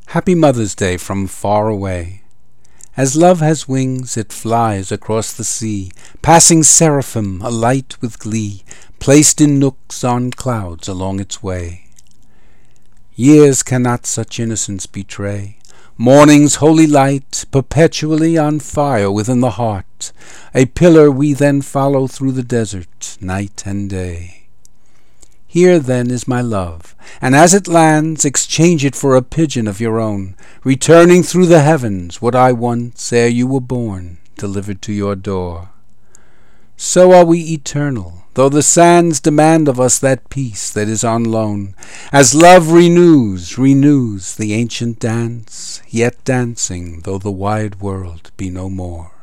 Happy Mother's Day from far away. As love has wings, it flies across the sea, passing seraphim alight with glee, placed in nooks on clouds along its way. Years cannot such innocence betray. Morning's holy light, perpetually on fire within the heart, a pillar we then follow through the desert, night and day. Here then is my love, and as it lands, exchange it for a pigeon of your own, returning through the heavens what I once, ere you were born, delivered to your door. So are we eternal, though the sands demand of us that peace that is on loan, as love renews the ancient dance, yet dancing though the wide world be no more.